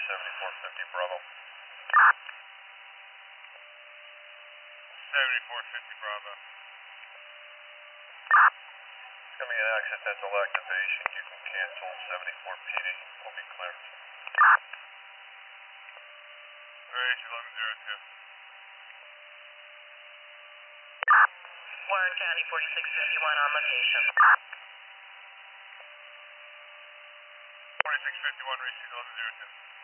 7450 Bravo. 7450 Bravo. It's going to be an accidental activation. You can cancel. 74 PD will be cleared. RH 1102. Warren County 4651 on location. 4651 RH 1102.